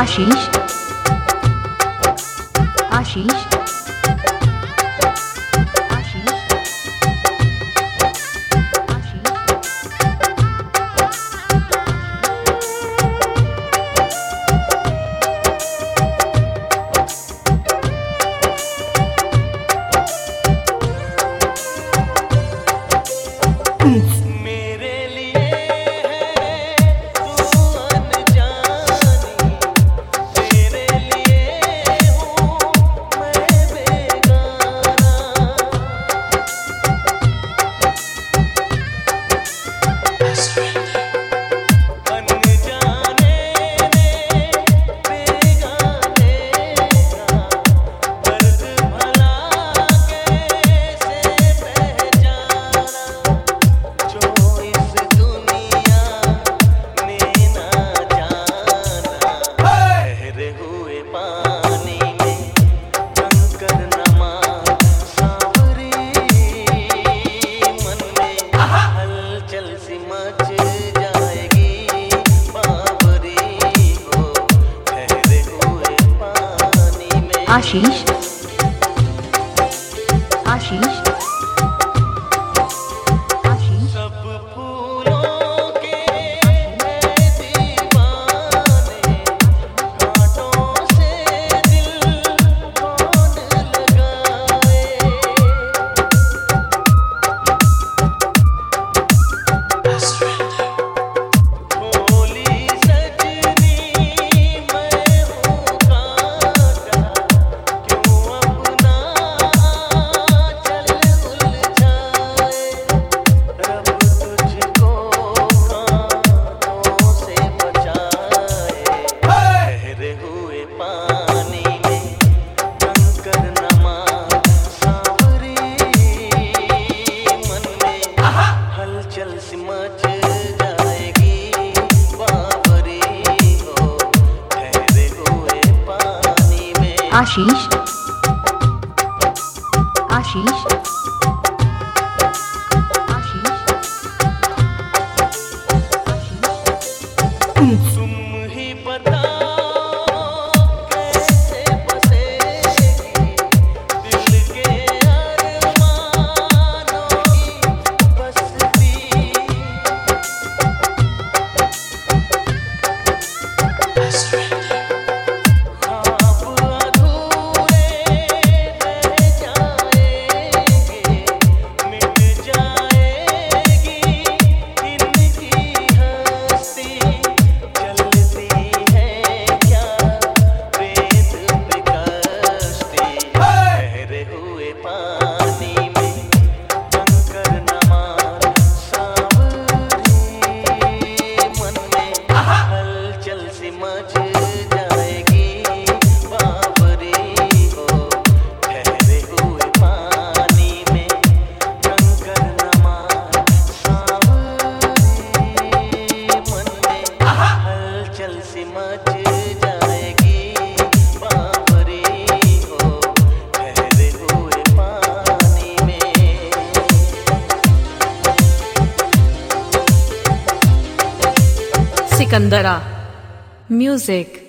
आशीष आशीष मेरे लिए है तू अनजानी, तेरे लिए हूँ मैं बेगाना। अनजाने ने बेगाने का दर्द भला कैसे पहचाना, जो इस दुनिया ने ना जाना। ठहरे हुए पानी में कंकर नमा सांवरी, मन में हलचल सी मच जाएगी बावरी हो। ठहरे हुए पानी में आशीष आशीष सब फूलों के हैं दीवाने, कांटों से दिल कौन लगाए। भोली सजनी मैं हूँ कांटा, क्यों अपना आंचल उलझाए। रब तुझको कांटों से बचाए। ठहरे हुए पानी में कंकर नमा सांवरी, मन में हलचल सी मच जाएगी बावरी हो। ठहरे हुए पानी में आशीष आशीष तुम ही बताओ कैसे बसेगी दिल के अरमानों की बस्ती। ख्वाब अधूरे रह जाएंगे, मिट जाएगी इनकी हस्ती। चलती है क्या रेत पे कश्ती, ठहरे हुए पानी में कंकर नमा सांवरी, मन में हलचल सी मच जाएगी बावरी हो। ठहरे हुए पानी में कंकर नमा सांवरी, मन में हलचल सी मच जाएगी बावरी हो। ठहरे हुए पानी में सिकंदरा म्यूजिक।